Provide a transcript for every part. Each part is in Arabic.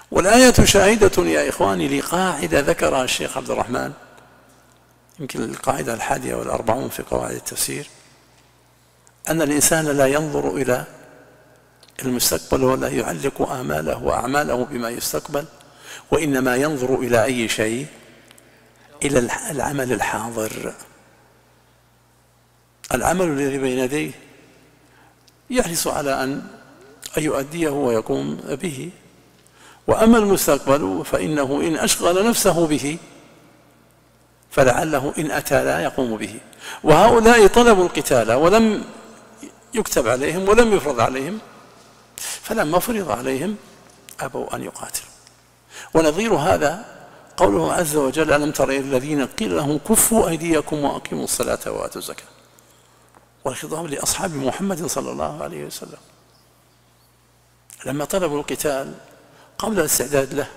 والآية شاهدة يا إخواني لقاعدة ذكرها الشيخ عبد الرحمن، يمكن القاعدة 41 في قواعد التفسير، أن الإنسان لا ينظر إلى المستقبل ولا يعلق آماله وأعماله بما يستقبل، وإنما ينظر إلى أي شيء؟ إلى العمل الحاضر، العمل الذي بين يديه يحرص على أن يؤديه ويقوم به. وأما المستقبل فإنه إن أشغل نفسه به فلعله إن أتى لا يقوم به. وهؤلاء طلبوا القتال ولم يكتب عليهم ولم يفرض عليهم، فلما فرض عليهم أبوا أن يقاتلوا. ونظير هذا قوله عز وجل: ألم تر إلى الذين قيل لهم كفوا أيديكم وأقيموا الصلاة وآتوا الزكاة. والخطاب لأصحاب محمد صلى الله عليه وسلم لما طلبوا القتال قبل الاستعداد له،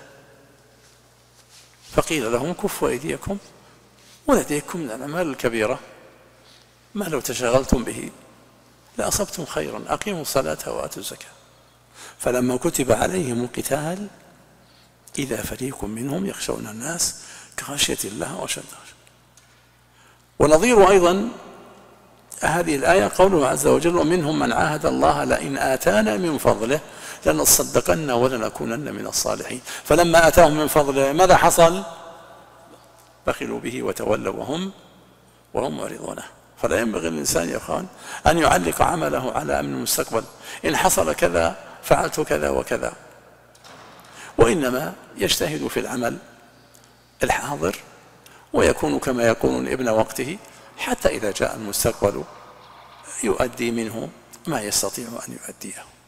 فقيل لهم كفوا أيديكم ولديكم من الأعمال الكبيرة ما لو تشغلتم به لأصبتم خيرا، أقيموا الصلاة وآتوا الزكاة. فلما كتب عليهم القتال إذا فريق منهم يخشون الناس كخشية الله وأشد خشية. ونظير أيضا هذه الآية قوله عز وجل: ومنهم من عاهد الله لئن آتانا من فضله لنصدقن ولنكونن من الصالحين. فلما آتاهم من فضله ماذا حصل؟ بخلوا به وتولوا وهم معرضون. فلا ينبغي للإنسان يا أخوان أن يعلق عمله على أمن المستقبل، إن حصل كذا فعلت كذا وكذا، وإنما يجتهد في العمل الحاضر ويكون كما يكون ابن وقته، حتى إذا جاء المستقبل يؤدي منه ما يستطيع أن يؤديه.